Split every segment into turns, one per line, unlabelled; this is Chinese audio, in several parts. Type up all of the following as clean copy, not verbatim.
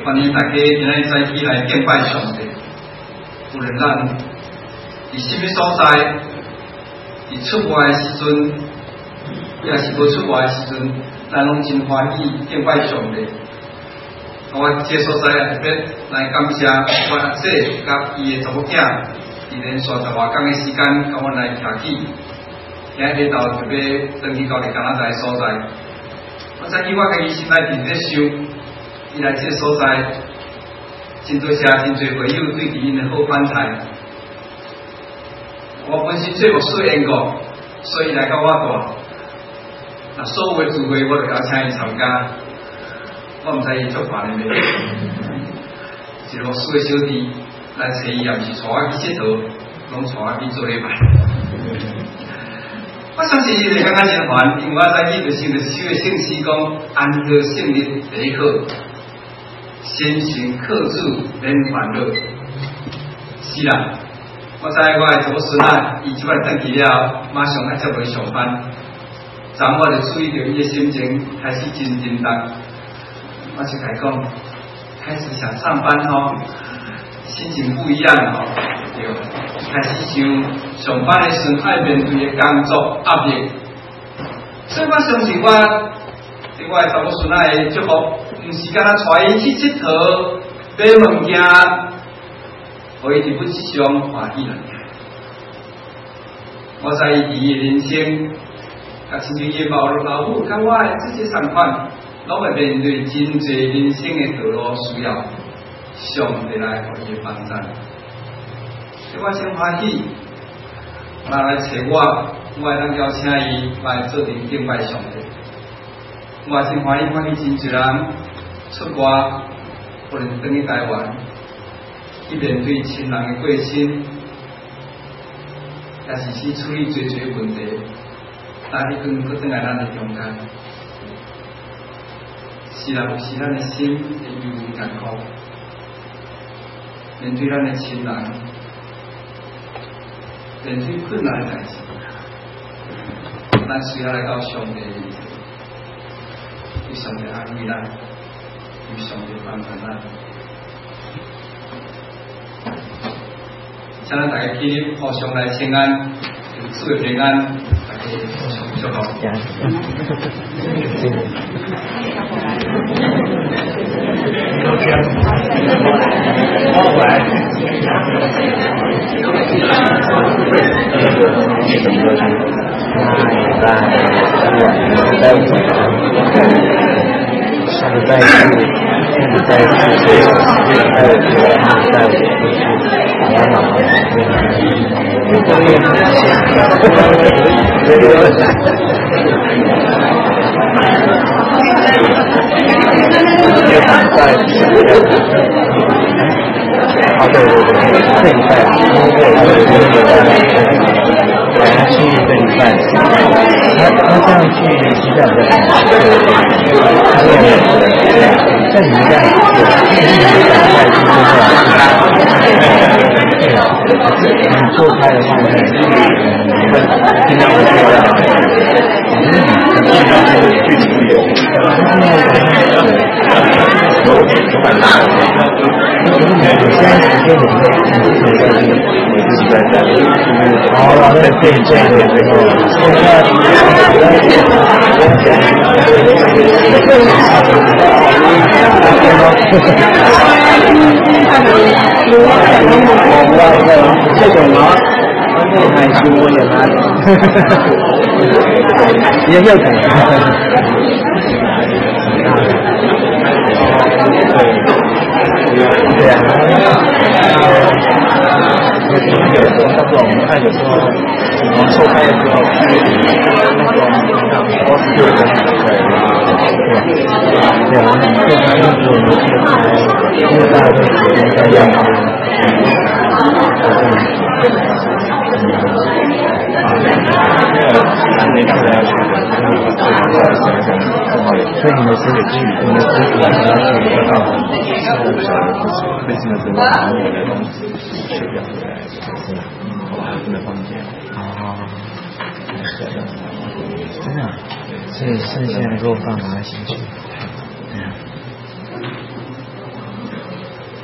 欢迎大家今日早起来敬拜上帝。无论咱伫什么所在，伫出外的时阵，也是无出外的时阵，咱拢真欢喜敬拜上帝。我这所在也特别来感谢我阿姐甲伊的查某囝，伊连续10外天的时间，甲我来徛起。今日到特别登去到加拿大的所在，我早起我家己心内伫咧想，伊来这个所在，真多谢真多朋友对因的好款待。我本身做牧师演过，所以来到我大，那所有的聚会我都邀请伊参加。我唔知伊做法呢未？一个牧师的小弟来找伊，也唔是带我去佚佗，拢带我去做礼拜。我相信伊会感觉真烦，因为我早起就想着收的信息讲，安乐圣日第一课，先行克制免烦恼。是啦，我知我的查某孙仔，伊即摆转去了，马上要接回上班。昨我就注意到伊的心情开始真沉重。我就甲伊讲，开始想上班吼，心情不一样吼，对，开始想上班的时阵爱面对的工作压力，所以我相信我对我的查某孙仔的祝福，唔是干那带伊去佚佗买物件，互伊日本一上欢喜啦。我知伊伫人生，甲亲像伊老母甲我的这些同款。拢会面对真侪人生的道路需要，上帝来互伊帮助。所以我真欢喜，人来找我，我会当邀请伊来做阵敬拜上帝。我真欢喜看见真侪人出外，或者是转去台湾，去面对亲人的过身，也是去处理侪问题，但是佫转来咱的中间。是啦，有时咱的心会忧郁艰苦，面对咱的亲人，面对困难的代志，咱需要来到上帝的面前，与上帝安慰咱，与上帝帮助咱。请咱大家起立，互相来请安，主的平安，大家互相祝福。
哦，对，这一拜，去这一拜，他这样去实在的，在你们家你做开的话呢，尽量不做的，这种啊，还是我也来，也有可能。对啊，到时候我们看有时候我们受开的时候，那种我是有人对，我们受开的时候，现在的时间在样子。所以你们是去，你们是主要去得到为什么这么忙我的东西去表回来，是我不能放假。哦，真的，所以剩下的给我爸妈一起去。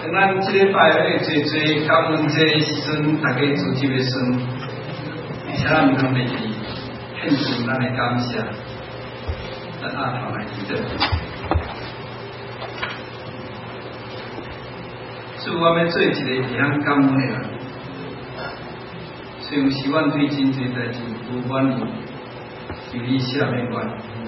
当咱这礼拜咧做感恩节的时阵，大家组织的算，而且咱唔通袂记献出咱的感谢，咱下头来记得。所以我要做一个会晓感恩的人，所以有时阮对真侪代志有怨言，求你赦免阮。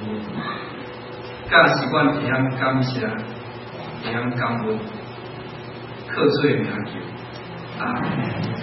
假使阮会晓感谢，会晓感恩。靠做名求，阿门。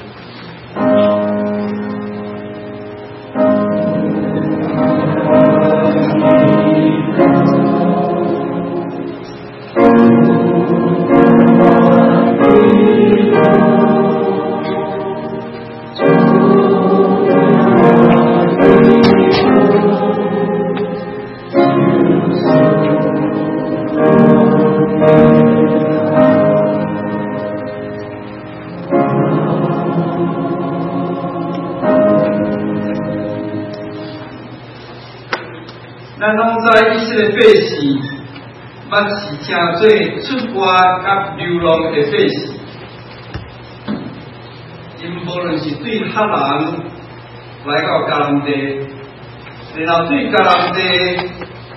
咱拢知以色列百姓，捌是正做出外甲流浪的百姓，因无论是对赫人来到迦南地，然后对迦南地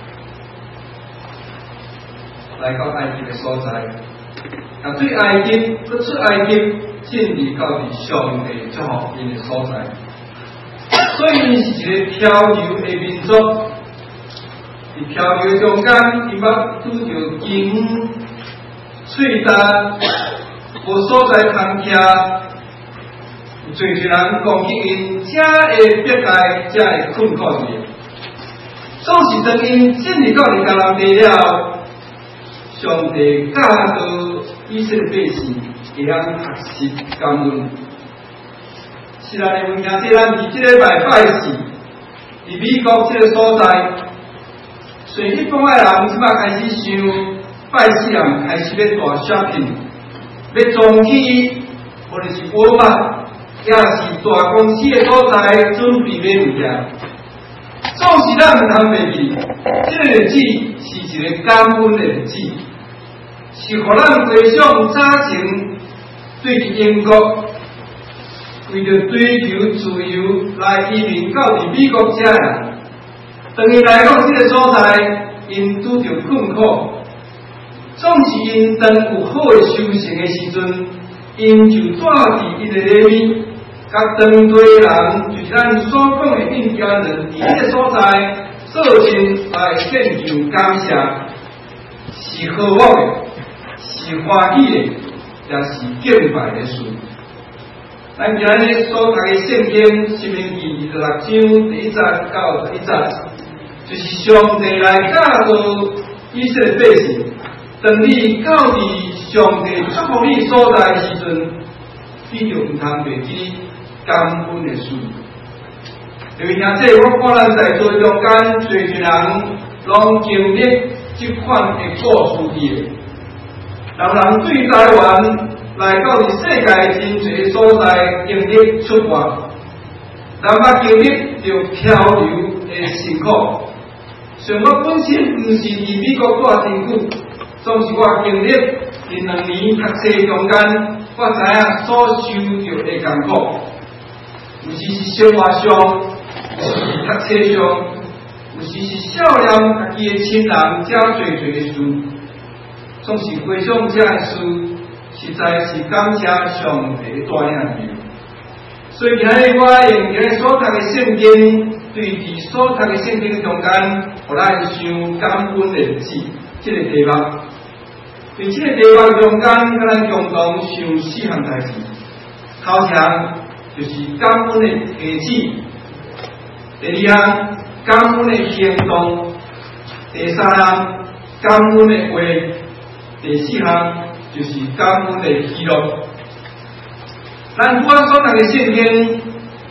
来到埃及的所在，啊对埃及，搁出埃及进入到伫上帝祝福因的所在，所以因是一个漂流的民族。伫漂流中间，伊捌拄着金、喙担，无所在通徛，有侪人攻击因，才会逼害，才会困苦伊。总是当因进入到迦南地了，上帝教导以色列百姓会晓学习感恩。是咱的文兄弟，咱伫即礼拜拜四，伫美国即个所在。所以，一般的人即摆开始想，拜四人开始要大 shopping， 要装起，或者是沃尔玛，也是大公司的所在，准备买物件。总是咱唔通袂记，这个日子是一个感恩的日子，是互咱回想早前对伫英国为着追求自由来移民到伫美国遮人。当伊来到这个所在，因拄着困苦，总是因当有好的修行的时阵，因就带伫伊的礼物，甲当地人，就是咱所讲的印第安人，伫迄个所在做阵来献上感谢，是好我的，是欢喜的，也是敬拜的事。咱今日所读的圣经《申命记》26章第1节到11节。就是上帝来教导以色列百姓，当你到伫上帝祝福你所在的时阵，你就唔通袂记感恩的事。因为兄弟，我看咱在座中间，侪人拢经历这款的故事的，人对台湾来到伫世界真侪所在经历出外，人捌经历着漂流的辛苦。像我本身毋是伫美国住真久，总是我经历伫2年读册中间，我知影所受着的艰苦，有时是生活上，有时是读册上，有时是少年家己的亲人遮侪的事，总是回想这的事，实在是感谢上帝的带领。所以今日我用今日所读的圣经。对伫所读的圣经中间，互咱想感恩的日子，这个题目。对这个题目中间，咱共同想4项代志。头项就是感恩的提醒，第2项感恩的行动，第3项感恩的话，第4项就是感恩的记录。咱我所读的圣经。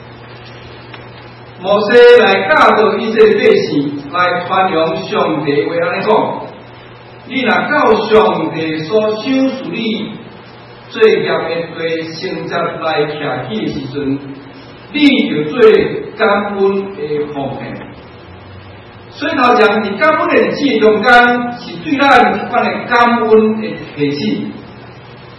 摩西来教导以色列百姓来传扬上帝话安尼讲：你若到上帝所赏赐你做业的地成接来徛起的时阵，你就做感恩的奉献。所以头前伫感恩的日子中间，是对咱一款的感恩的提醒。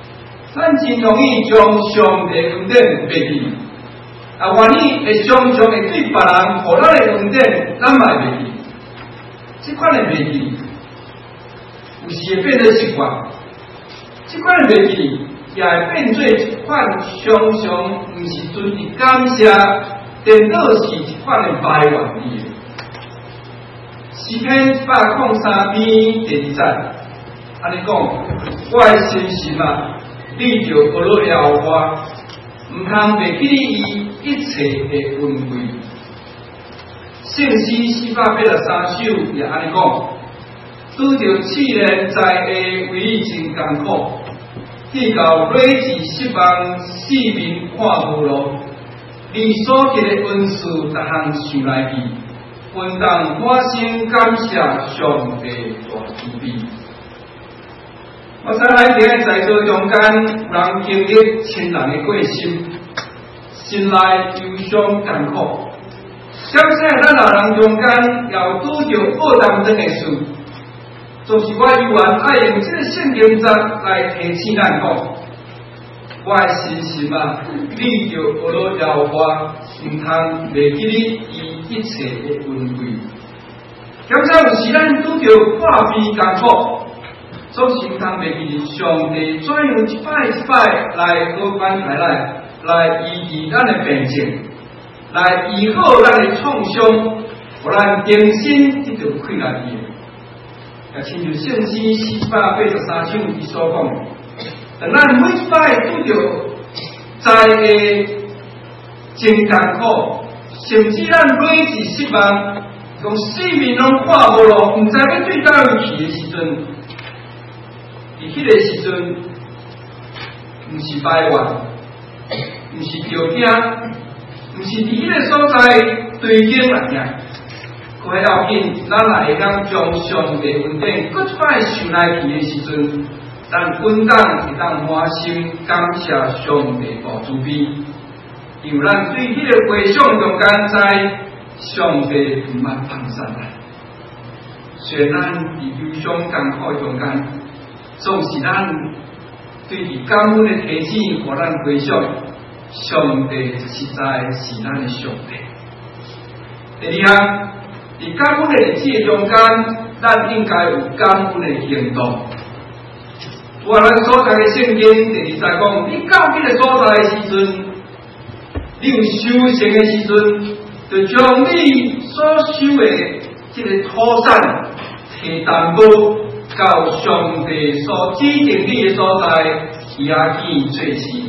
咱真容易将上帝恩典忘记，愿意会常常会对别人互咱的恩典，咱嘛会忘记。这款的忘记，有时会变做习惯。这款的忘记，也会变做一款常常毋是存伫感谢，颠倒是一款的埋怨意。诗篇103篇第2节，安尼讲，我的心心啊，你着学了耶和华，毋通忘记你一切的恩惠。圣诗483首也安尼讲，拄着试炼在下为伊真艰苦，去到累至失望，四面看无路。你所给的恩赐，逐项想来记，本当满心感谢上帝大慈悲。我知咱伫个在座中间，有人经历亲人的过身，心内忧伤艰苦。相信咱人中间，也拄着报当真的事，就是我依然爱用这个圣经节来提醒咱讲，我的心心啊，你着学了耶和华，毋通忘记你伊一切的恩惠。感谢有时咱拄着破病艰苦，总是毋通忘记上帝怎样一摆一摆来好管待咱，来医治咱的病情，来医好咱的创伤，互咱重新得到快乐意。也亲像圣诗483首伊所讲，当咱每一摆拄着灾的真艰苦，甚至咱累至失望，讲四面拢看无路，毋知要对倒位去的时阵，伫迄个时阵，毋是埋怨，毋是叫惊，毋是伫迄个所在对经来听，可要紧，咱也会当将上帝恩典搁一摆想来去的时阵，咱本当会当满心感谢上帝大慈悲，因为咱对迄个回想中间知上帝毋捌放下咱。虽然咱伫忧伤艰苦中间，总是咱对其感恩的提醒，互咱回想，上帝实在是咱的上帝。第二项，伫感恩的日子中间，咱应该有感恩的行动。我咱所读的圣经第2节讲，你到迄个所在的时阵，你有修行的时阵，就将你所修的这个土产提淡薄到上帝所指定你的所在，也见做事。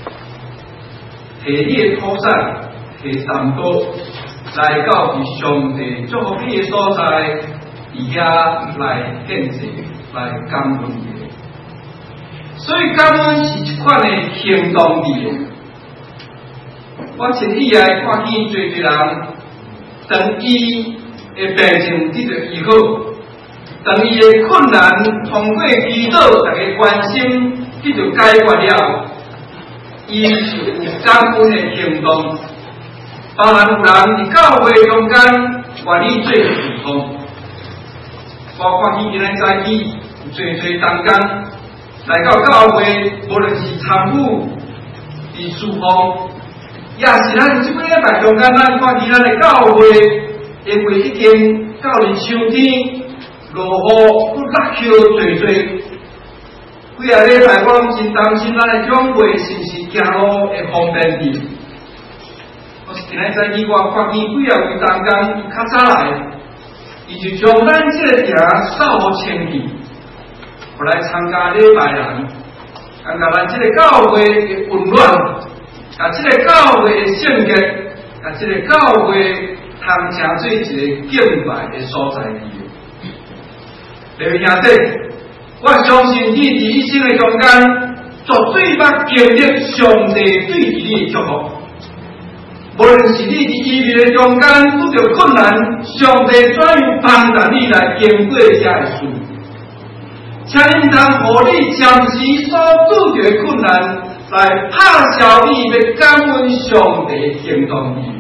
提你的土产提淡薄来到上帝祝福你的所在，而遐来献祭，来感恩。所以感恩是一款的行动力。我前以来看见最多人，当伊的病情得到医好，当伊的困难通过祈祷，大家关心得到解决了，伊是有感恩的行动。包含有人伫教会中间愿意做事工，包括伊今日早起做当工。来到教会，无论是参与、伫侍奉，也是咱即几礼拜中间，咱看见咱的教会，因为已经到了秋天，落雨，落叶多，几个礼拜我拢真担心咱的长辈是毋是行路会方便啲。我是今日早起我看见几个位当工较早来，伊就将咱这个埕扫好清气。我来参加礼拜人，参加咱这个教会的温暖，啊，这个教会的圣洁，啊，这个教会通成做一个敬拜的所在地。各位兄弟，我相信你伫一生的中间，绝对捌经历上帝对你的祝福。无论是你伫医病的中间拄着困难，上帝怎样帮助你来经过这个事？请你当互你暂时所拄着的困难，来拍消你要感恩上帝的行动力。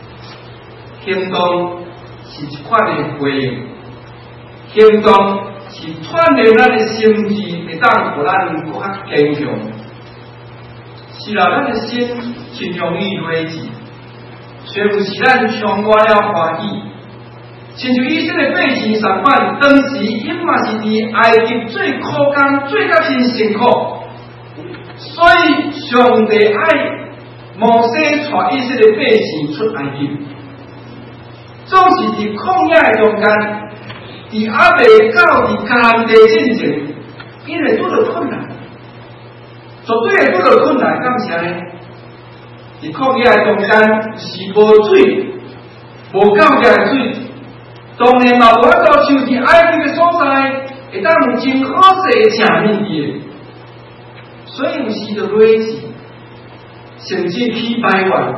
行动是一款的回应，行动是锻炼咱的心智，会当互咱更较坚强。是啦，咱的心真容易累积，虽有是咱充满了欢喜。亲像以色列百姓相反，当时因嘛是伫埃及最苦工、最较真辛苦，所以上帝爱摩西带以色列百姓出埃及，总是伫旷野的中间，伫还未到伫迦南地进前，因为拄着困难，绝对会拄着困难。干啥呢？伫旷野的中间是无水，无够的水。当然嘛，无法度像伫埃及的所在，会当有真好势的食物的，所以有时就累死，甚至起排怨。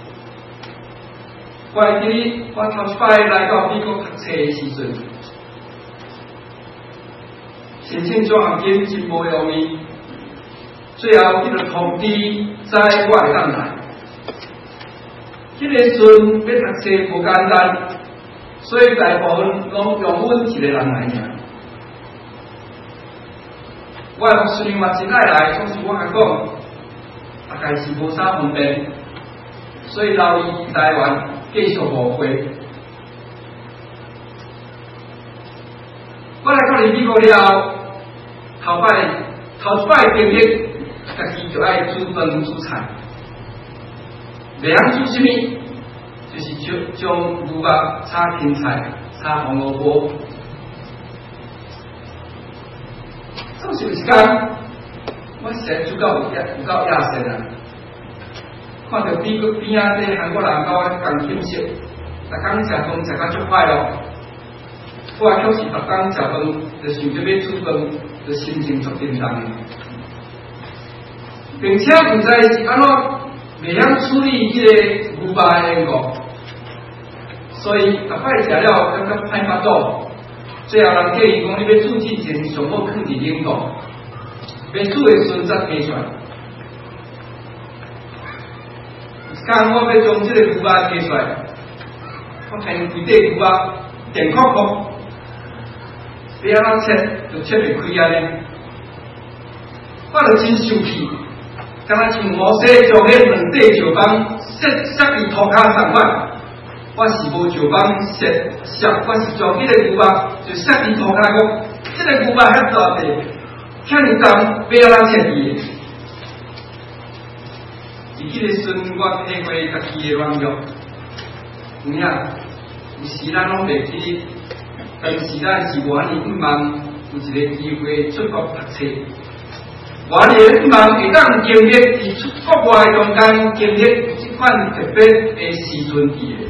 我还记得我头一摆来到美国读册的时阵，申请奖学金真无容易，最后迄个通知知我会当来。迄个时阵要读册无简单。所以大部分拢用阮一个人来尔。我的牧师嘛真爱来，总是我甲讲，大概是无啥方便，所以留伊台湾继续误会。我来到美国了后，头一摆经历，家己就爱煮饭煮菜，袂晓煮什么？就是将牛肉炒芹菜、炒红萝卜。总是有一天，我先煮到有够野生啊！看到边仔啲韩国人甲我共饮食，逐工食饭食甲足快乐。我确实逐工食饭，就想着要煮饭，就心情足紧张的，并且唔知是安怎袂晓处理迄个牛肉的缘故。所以，逐摆食了感觉歹巴肚，最后人建议讲，你要煮之前上好放伫冷冻，要煮的时阵才摕出来。刚我要将这个牛肉摕出来，我看规块牛肉电壳壳，要安怎切就切袂开安尼，我就真生气，敢若像摩西将迄两块石板塞伫涂骹同款。我是无石板削，我是将迄个牛肉就塞伫涂骹讲，这个牛肉遐大块，遐尼重，要安怎切伊？伫迄个时阵，我体会家己的软弱。有影，有时咱拢袂记，但是咱是原年不忙，有一个机会出国读册。原年不忙会当经历伫出国外中间经历这款特别的时阵伫的。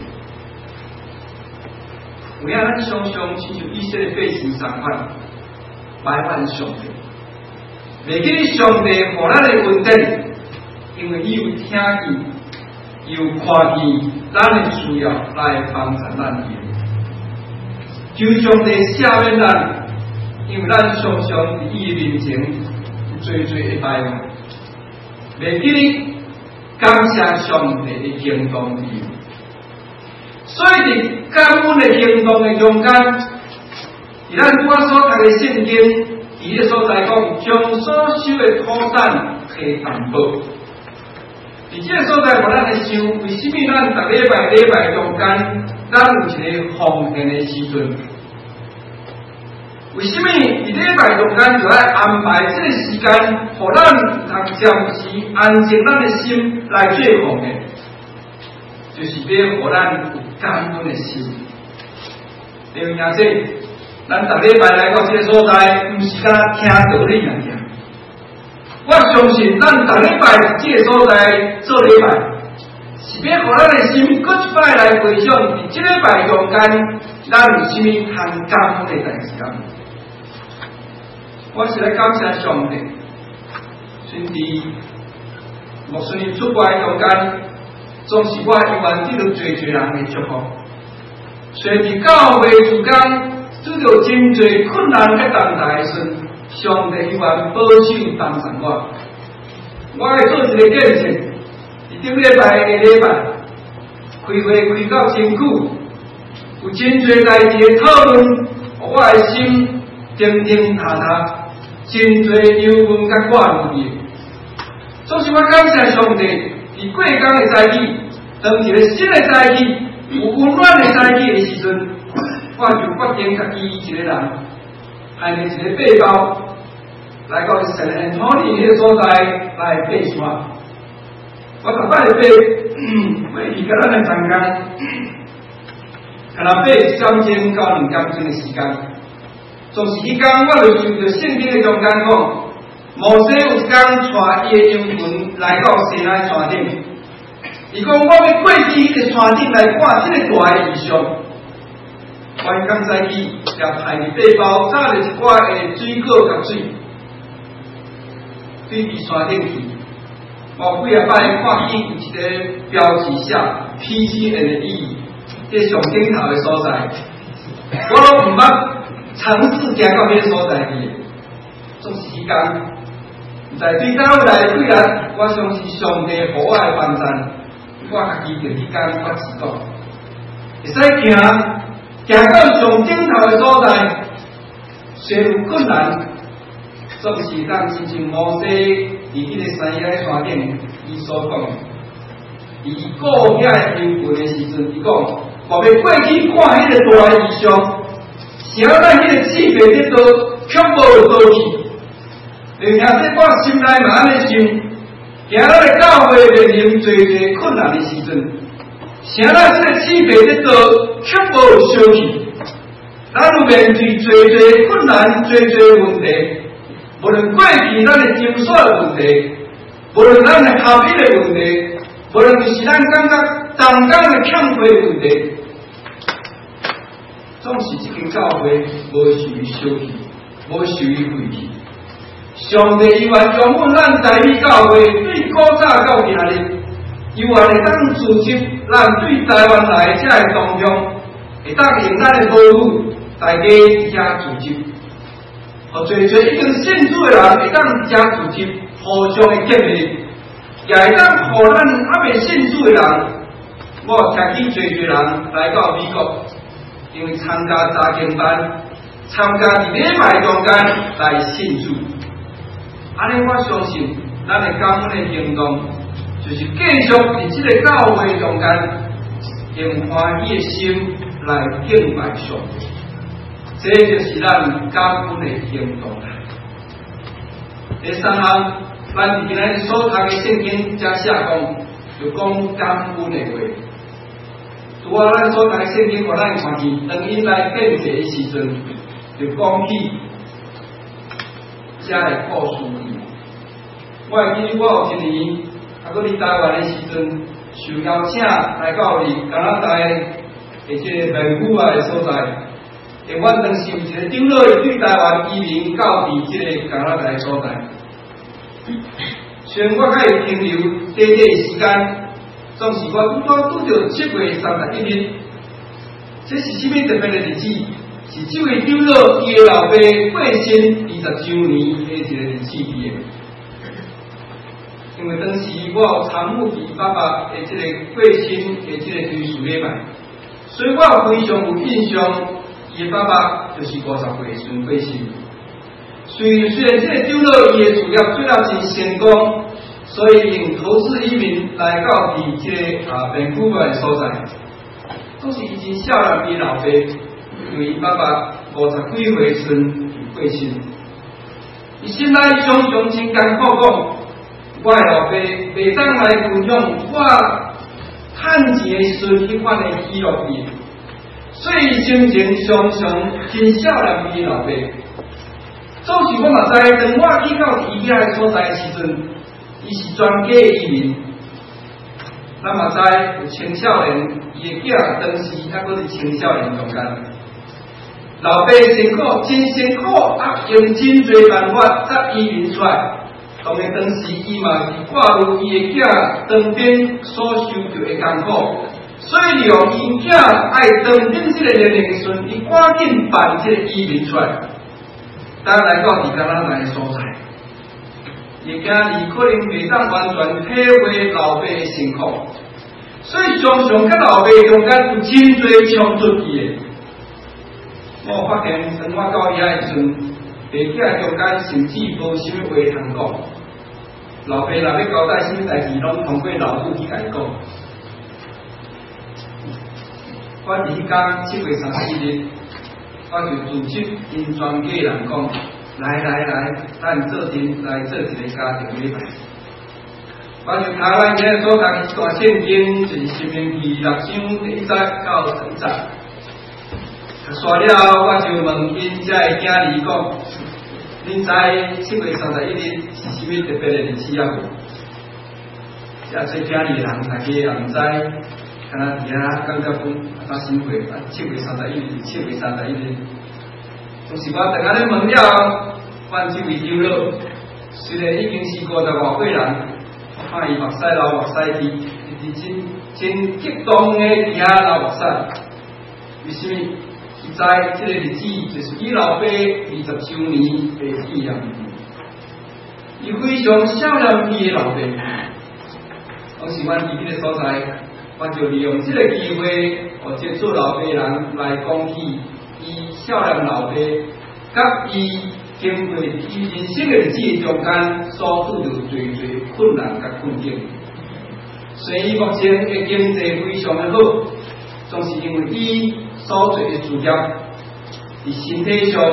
有影，咱常常亲像以色列百姓相反，埋怨上帝，袂记得上帝互咱的恩典，因为伊有听见，有看见咱的需要来帮助咱的。求上帝赦免咱，因为咱常常伫伊的面前做的埋怨，袂记得感谢上帝的行动理由。所以伫感恩的行动的中间，伫咱我所读的圣经，伫个所在讲，将所收的土产摕担保。伫这个所在，互咱会想，为什么咱逐礼拜中间，咱有一个奉献的时阵？为什么伫礼拜中间就爱安排这个时间，互咱通暂时安静咱的心来做奉献？就是要互咱有感恩的心。因为这，咱逐礼拜来到这个所在，毋是敢听道理尔尔。我相信咱逐礼拜这个所在做礼拜，是要互咱的心搁一摆来回想，伫这礼拜中间，咱有啥物通感恩的代志啊？我是来感谢上帝，顺利莫顺利出国中间，总是我永远得到最人的祝福。虽然伫教会之间遇到真侪困难甲重大的时，上帝永远保守帮助我。我会做一个见证，伫顶礼拜的礼拜，开会开到真久，有真侪代志的讨论，我的心叮叮塔塔，真侪油文甲挂入去。总是我感谢上帝，伫过江的早起，当一个新的早起，有温暖的早起的时阵，我就决定家己一个人，带着一个背包，来到圣安东尼迄个所在来爬山。我逐摆爬，每离开咱的山岗，可能爬1点钟到2点钟的时间。总是迄天，我就受到圣经的中间讲，摩西有一天带伊的羊群来到西奈山顶，伊讲我要过去迄个山顶来看这个大的异象。我迄天早起，也带着背包，载着一寡的水果甲水，对伫山顶去。我几啊摆看见有一个标志写 PGNE， 这上顶头的所在，我都毋捌尝试行到迄个所在去。总是迄天，毋知对倒来对来，我相信上帝予我的帮助，我家己就迄天我自讲，会使行到上顶头的所在，虽有困难，总是当亲像摩西伫迄个山野山顶，伊所讲，伊顾遐个贫困的时阵，伊讲，我要过去看迄个大异象，想咱迄个气氛咧都却无倒去，而且说我心内嘛安尼想，行咱的教会面临侪困难的时阵，想咱这个气氛咧都却无消去，咱有面对侪困难、侪问题。无论过去咱的经选的问题，无论咱的合理的问题，无论就是咱感觉当刚的欠亏的问题，总是这间教会无受伊消去，无受伊废去。上帝伊愿用阮咱在地教会对古早到今日，伊愿会当组织咱对台湾来遮的同乡，会当用咱的母语，大家遮组织。互侪已经信主的人会当伫遮组织，互相的建立，也会当互咱还未信主的人，我听见侪人来到美国，因为参加查经班，参加伫礼拜中间来信主。安尼我相信，咱的感恩的行动，就是继续伫这个教会中间，用欢喜的心来敬拜上帝。这就是咱感恩的行动啦。第三项，咱伫今日所读的圣经才写讲，就讲感恩的话。拄啊，咱所读的圣经，互咱看见，当因来变节的时阵，就讲起遮个故事去。我会记得我有一年，搁伫台湾的时阵，受邀请来到伫加拿大的这个门户的所在。因我当时有一个长老对台湾移民到伫这个加拿大的所在，虽然我较会停留短的时间，总是我拄到7月31日，这是什么特别的日子？是这位长老伊的老爸过身20周年的一个日子伫的。因为当时我有参与伊爸爸的这个过身的这个追思礼拜，所以我非常有印象。伊的爸爸就是50岁孙过身，虽然这个长老伊的事业做了真成功，所以用投资移民来到伫这个本古的所在，都是已经孝了伊老爸，因为伊爸爸50几岁孙就过身，伊心内常常真艰苦讲，我的老爸袂当来分享我趁钱的时阵迄款的喜乐伊。所以心情常常真少年伊老爸。总是我嘛知，当我去到伊遐所在的时阵，伊是专家移民。咱嘛知有青少年，伊的囝当时还搁伫青少年中间。老爸辛苦，真辛苦，用真侪办法才移民出来。当然当时伊嘛是挂入伊的囝当边所受到的艰苦。所以利用伊囝爱当兵这个年龄时阵，伊赶紧办这个移民出来，当来到加拿大的所在，伊囝儿可能袂当完全体会老爸的辛苦，所以常常甲老爸中间有真侪冲突伊的。 我发现生活到伊遐时阵，爸囝中间甚至无啥物话通讲。老爸若要交代啥物代志，拢通过老母去甲伊讲。我伫迄天7月31日，我就组织因全家人讲，来，咱做阵来做一个家庭礼拜。我就台湾今日所读一段圣经，就是《申命记》6章第1节到11节。刷了后，我就问因遮的囝儿讲：恁知7月31日是啥物特别的日子啊？遮做囝儿的人，大家也毋知，敢若伫遐感觉讲发生过7月31日，7月31日。就是我等下咧问了后，阮这位长老虽然已经是50外岁人。看伊目屎流目屎去，是真激动的伫遐流目屎。为什么？伊知这个日子就是伊老爸20周年的纪念日，伊非常想念伊的老爸。当时阮伫迄个所在，我就利用这个机会，互这做老爸的人来讲起伊想念老爸，甲伊。经过伊人生的日子中间所遇到最困难甲困境，虽然伊目前的经济非常的好，总是因为伊所做的事业，伫身体上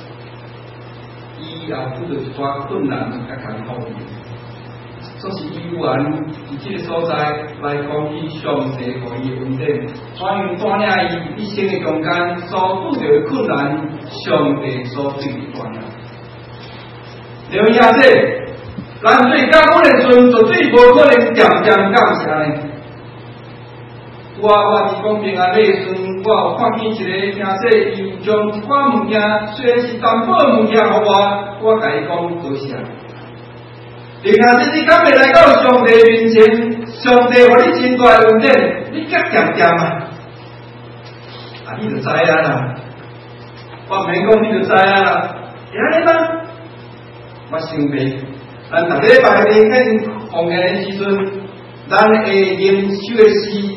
伊也遇到一寡困难甲艰苦，总是依然伫这个所在来讲起上帝互伊的恩典，怎样带领伊一生的中间所遇到的困难，上帝所对伊带领。刘爷说：“咱最感恩的时，就最无可能点感谢呢。我伫讲平安礼的时，我有看见一个兄弟，伊将一寡物件，虽然是淡薄的物件，互我甲伊讲多谢。刘兄弟，你敢会来到上帝面前？上帝互你真大恩典，你甲点啊？你就知啊啦。我免讲，你就知啊啦。会安尼吗？”我想袂，咱逐个礼拜日见逢年的时阵，咱会吟首的诗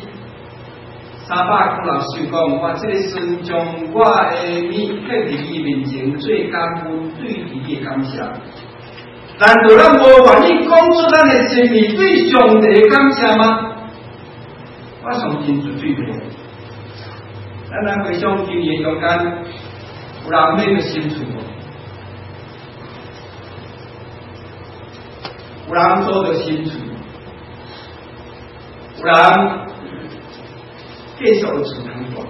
396首讲，我这个时将我的面献伫伊面前，最感恩对伊的感谢。难道咱无愿意讲出咱的心意对上帝的感谢吗？我相信绝对袂。咱回想经验中间，有人免个心处。有人做着新厝，有人继续厝通大。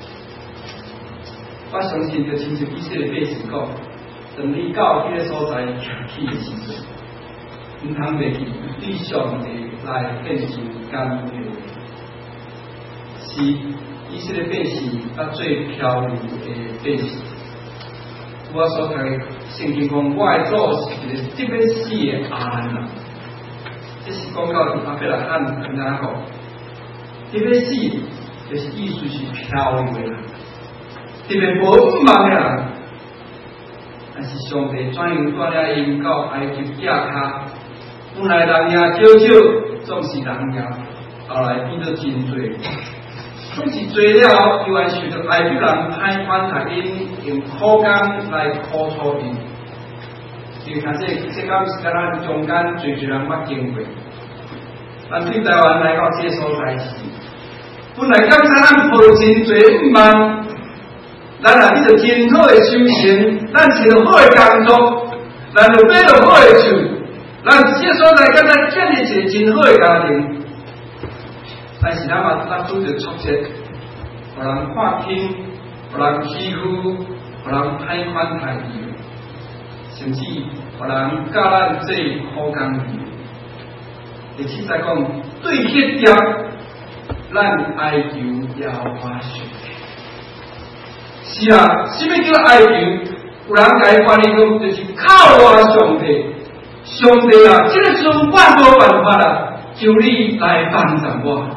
我相信，就亲像以色列百姓讲，当你到迄个所在徛起的时阵，唔通袂记对上帝来献上感恩的话，是以色列百姓最漂亮的百姓。我所读的圣经讲，我的祖是一个特别死的亚兰人，这是讲到阿伯拉罕跟他讲，特别死就是意思是漂亮的人，特别无五望的人。但是上帝怎样带领因到埃及亚卡，本来人也少少，总是人也后来变得真多。总是做了，又还受到埃及人歹款待因，用苦工来苦楚因。就像这敢是咱中间最人捌经过。咱对台湾来到这所在时，本来刚才咱抱真侪五万，咱若你着真好的修行，咱是着好的工作，咱着买着好的厝，咱这所在敢若建立一个真好的家庭。但是咱嘛，咱拄着挫折，互人看轻，互人欺负，互人歹款待伊，甚至互人教咱做苦工去。而且再讲，对迄点，咱哀求耶和华上帝。是啊，什么叫哀求？有人甲伊翻译讲，就是靠我上帝。上帝啊，这个时候万多办法啦，求你来帮助我。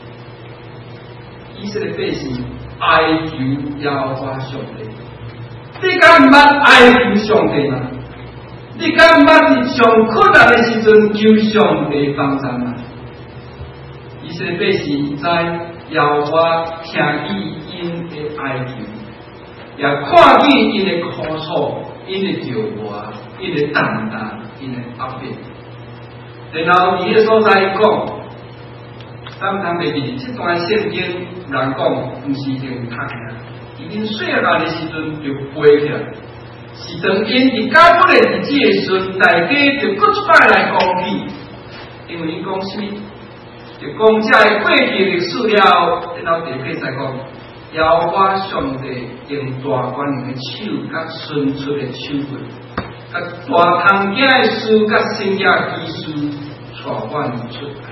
以色列百姓哀求耶和华上帝，你敢毋捌哀求上帝吗？你敢毋捌上困难的时阵求上帝帮助吗？以色列百姓知耶和华听伊因的哀求， 也看见因的苦楚、因的焦磨、因的担当、因的压迫。然后伫个所在讲，咱通袂记这段圣经有人讲，毋是用读啊，因细汉的时阵就背起来，是当因伫加布的日子的时阵，大家就搁一摆来讲起，因为伊讲什么？就讲这个过去历史了，然后就开始讲，邀我上帝用大官人的手，甲伸出的手棍，甲大堂囝的书，甲圣经的书，带阮出来。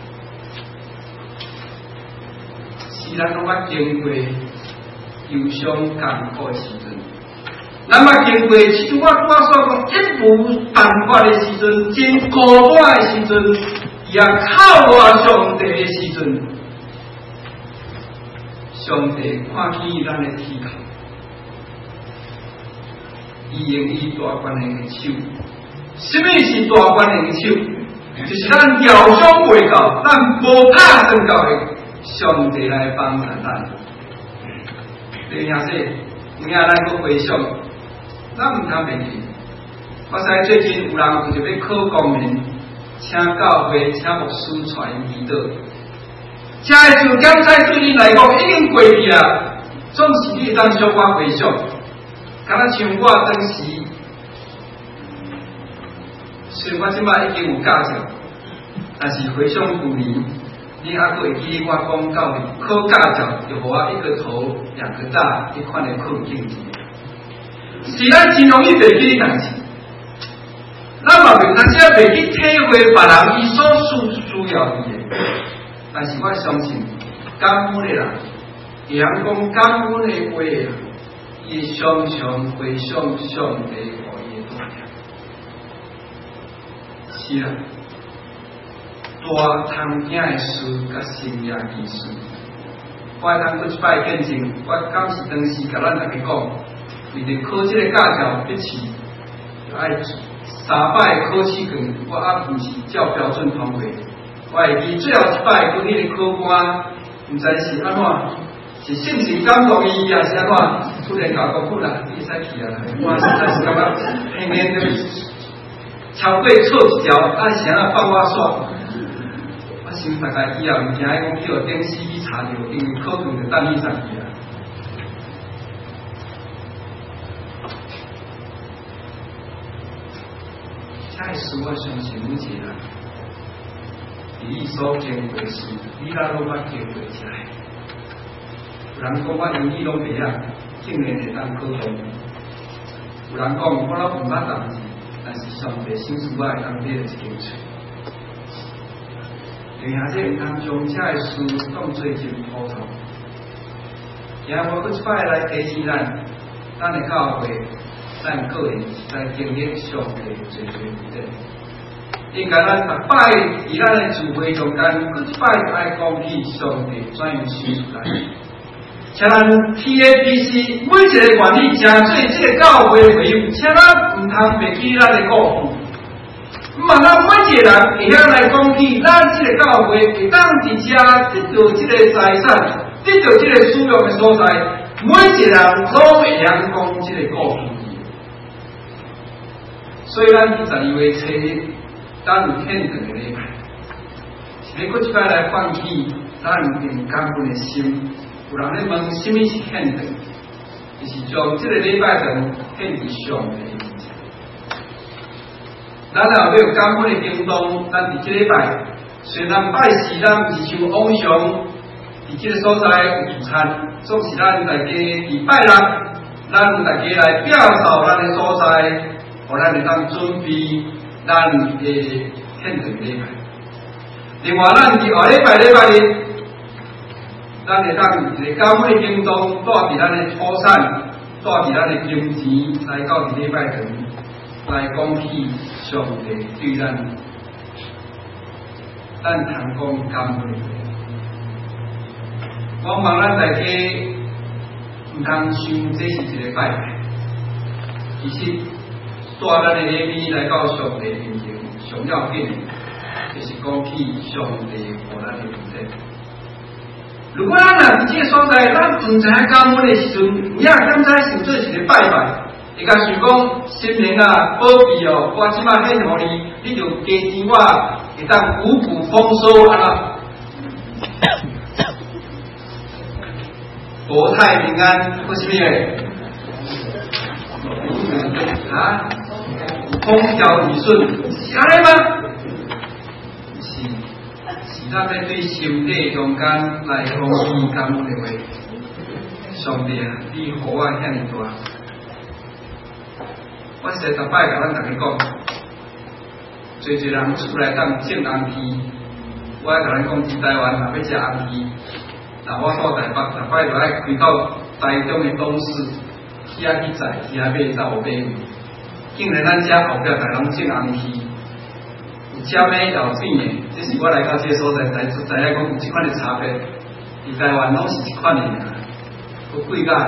是咱拢捌经过忧伤艰苦的时阵，咱捌经过像我所讲一无办法的时阵，真孤单的时阵。也靠我上帝的时阵，上帝看见咱的祈求，伊用伊大官人的手。什么是大官人的手？就是咱遥想未到，咱无打算到的，上帝来帮助咱。你听说，今仔咱搁回想，咱唔通袂记。我知最近有人就要考公民。请教会，请牧师传祈祷。这个事检在对你来讲已经过去了，总是你当小可回想。敢若像我当时，虽然我即摆已经有驾照，但是回想旧年，你还会记我讲到的考驾照，就互我一个头两个大，一款的考境界。是咱真容易袂记代志。咱嘛袂通只袂去体会别人伊所需要的，但是我相信感恩的人，会晓讲感恩的话啊，伊常常回想上帝互伊的大量。是啊，大堂囝的事甲圣业的事，我通搁一摆见证，我敢是当时甲咱大家讲，为着考这个驾照必须要爱3摆考试卷，我还毋是照标准通过。我会记最后一摆，佮迄个考官，毋知是安怎，是性情感动伊，还是安怎？突然甲我讲啦，你使去啊！我实在是感觉偏偏就超过错一条，啊，谁啊放我煞？我想大概以后毋惊讲去互电视去查着，因为考卷就等伊上去啊。这事我相信每一个人，你所经过的事，你哪拢捌经过起来？有人讲我英语拢袂晓，竟然会当考公。有人讲我老唔捌读字，但是上帝心思我会当练一件出。对下这唔通将这个事当做真普通。今日我搁一摆来提醒咱的教会。咱个人在经历上帝最最的，应该咱逐摆伫咱的聚会中间，搁一摆爱讲起上帝怎样生出来。请咱 TAPC 每一个愿意真做这个教会会友，请咱唔通袂记咱的故事。嘛，咱每一个人会晓来讲起咱这个教会会当伫遮得到这个财产，得到这个使用的所在，每一个人拢会晓讲这个故事。所以咱12月初日，咱有献堂的礼拜，是要搁一摆来唤起咱用感恩的心。有人咧问什么是献堂，就是将这个礼拜堂献给上帝的面前。咱若要有感恩的行动，咱伫这礼拜，虽然拜四咱是像往常，伫这个所在有聚餐，总是咱大家伫拜六，咱大家来表达咱的所在。互咱会当准备咱的献堂礼拜。另外，咱伫后礼拜日，咱会当一个教会行动，带伫咱的土产，带伫咱的金钱，来到伫礼拜堂，来讲起上帝对咱通讲感恩。往往咱大家毋通想这是一个拜拜，其实。带咱的礼物来到上帝面前，上要紧，就是讲起上帝互咱的福分。 如果咱若伫这个所在，咱唔知影感恩的时阵，你也敢知想做一个拜拜，会甲想讲心灵啊，保庇哦，我即摆献互你，你就加钱我，会当五谷丰收啊！国泰民安，或是咩？啊，风调雨顺，是安尼吗？是咱要对心底中间来讲伊感恩的话，上帝啊，你互我遐尼大，我实逐摆甲咱大家讲，侪人出来当种红鱼，我甲咱讲，伫台湾若要食红鱼，那我到台北逐摆就爱开到台中的董事，去遐去载，去遐买走买鱼，竟然咱遮后壁大拢种红鱼。虾米老变的，这是我来到这个所在才影讲有这款的差别。伫台湾拢是一款的尔，都贵甲。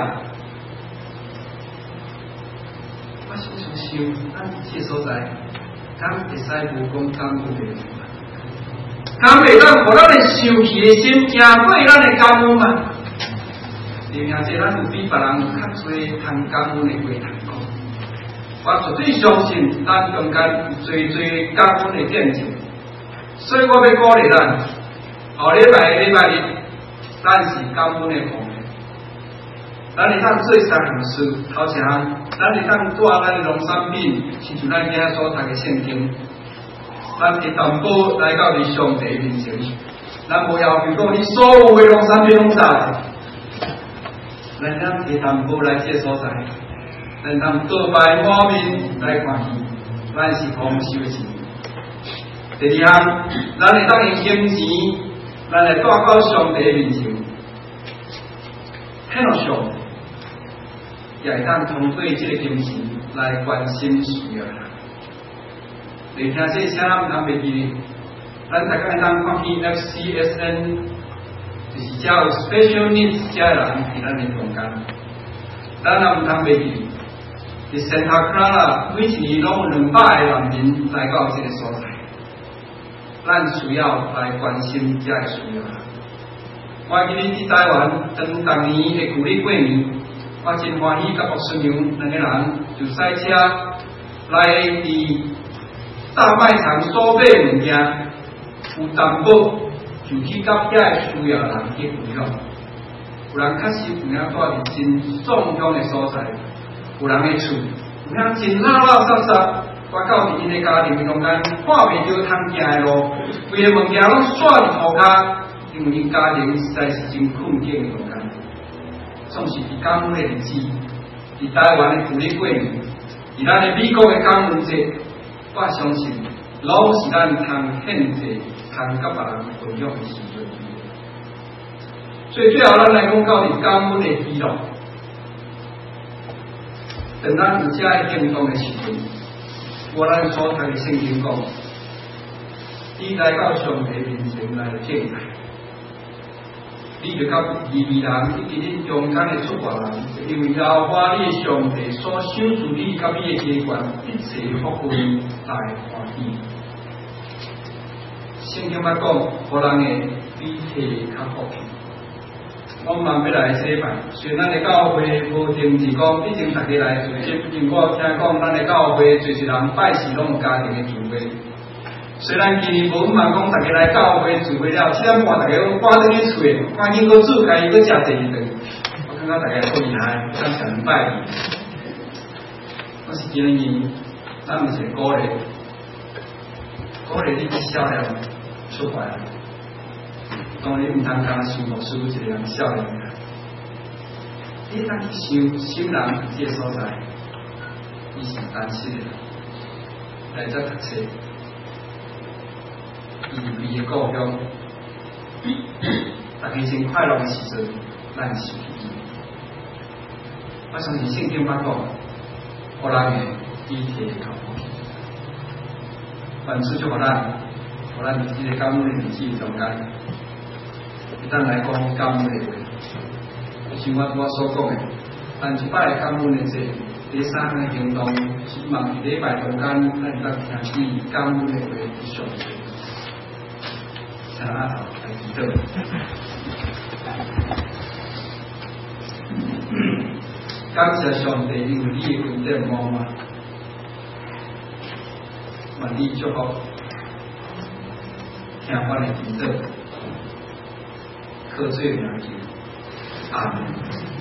我常常想，咱这个所在，敢会使无讲感恩的？敢袂当互咱的生气的心赢过咱的感恩嘛？另外，这咱有比别人较侪通感恩的话通讲。我绝对相信，咱中间有最感恩的见证，所以我要鼓励咱，后礼拜日，咱是感恩的方面，咱会当做三项事，头一项，咱会当带咱的农产品，亲像咱今仔所读的圣经，咱会担保来到你上帝面前，咱无要求讲你所有的农产品拢啥，咱会担保来这所在。咱当倒摆满面来看戏，咱是丰收的钱。第二项，咱会当用金钱，咱来带到上帝面前，献落上，也会当通过这个金钱来关心需要人。你听这声咱唔通袂记，咱大家会当看去 FCSN， 就是遮有 special needs 遮人伫咱的中间，咱也唔通袂记。伫圣塔克拉，每一年拢有200个难民来到这个所在，咱需要来关心这个需要。我记得伫台湾，当年的旧历过年，我真欢喜，甲郭顺阳2个人就赛车来伫大卖场所买物件，有担保就去甲遐个需要人去分享。有人确实有影住伫真壮乡的所在。有人的厝，有影真垃垃圾圾，我到伫因的家庭中间，看袂到通行的路，规个物件拢煞伫涂骹，因为因家庭实在是真困境的中间。总是伫感恩的日子，伫台湾的旧历过年，伫咱的美国的感恩节，我相信拢是咱通献祭、通甲别人分享的时阵。所以最后，咱来讲到伫感恩的喜乐。等咱有这个行动的时阵，我咱所读的圣经讲，你来到上帝面前来敬拜，你就甲异人以及恁中间的出外人，因为耶和华你的上帝所赏赐你甲你的家眷一切福分来欢喜。圣经捌讲，互人的比体较福气。我嘛要来礼拜，虽然咱的教会无定是讲一定大家来聚集，因我听讲咱的教会就是人拜四拢有家庭的聚会。虽然今年无嘛讲大家来教会聚会了，7点半大家拢赶转去厝，赶紧搁煮家己搁食第二顿。我感觉大家够厉害，想想拜。我是今年咱毋是鼓励你去少年出怀。当然，唔通干想牧师一个人少年人，你当去想新人这个所在，伊是单身的，来这读册，伊的故乡，大家真快乐的时阵，咱是伊。我相信圣经捌讲，互人的比体较福气，凡事就互咱伫这个感恩的日子中间。咱来讲感恩的话，像我所讲的，咱一摆感恩的节，第3个行动，希望伫礼拜中间，咱当听起感恩的话去上课。请阿头来祈祷。 感谢上帝，因为你的恩典满满，愿你祝福听我的祈祷，靠最名求，阿门。